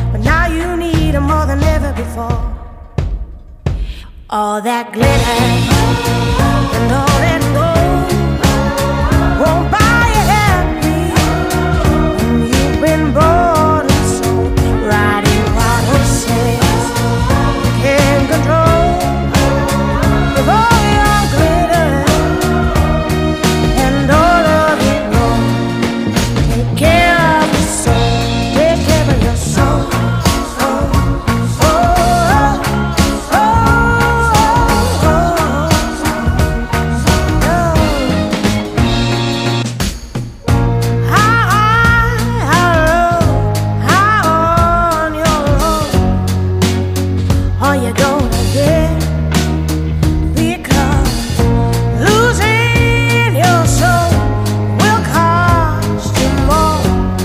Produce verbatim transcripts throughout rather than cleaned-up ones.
but now you need them more than ever before. All that glitter and all that gold won't buy you happy when you've been bought and sold. Riding wild horses you can't control. With all your glitter and all of your gold, take care of your soul, take care of your soul. All you're gonna get, because losing your soul will cost you more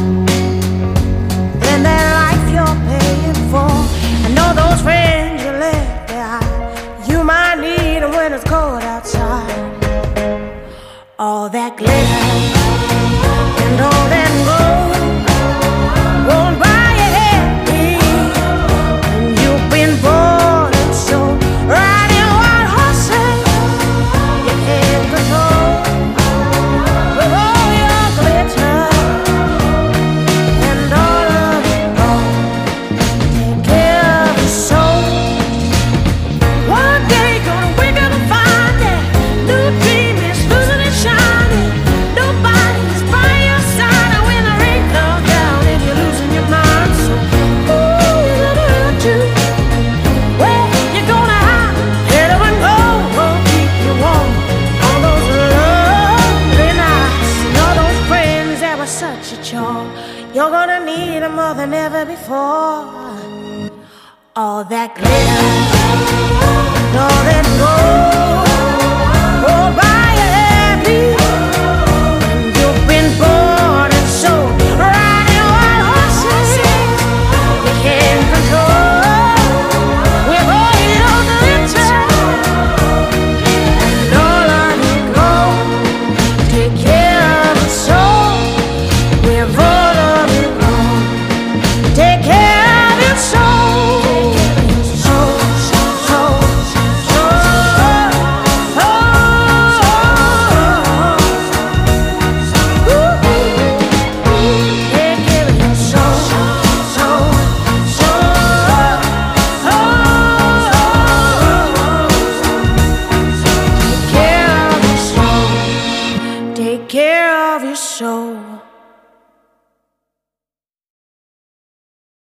than that life you're paying for. I know those friends you left behind, you might need them when it's cold outside. All that glitter and all that gold won't buy you happy when you've been born. Such a chore, you're gonna need them more than ever before. All that glitter and all that gold will buy you happy when you've been born and sold. Riding wild horses you can't control. With all your glitter and all of your gold, take care of your soul. Take care of your soul. Soul, soul, soul, soul, soul. Take care of your soul, soul, soul. Take care of your soul. Take care of your soul.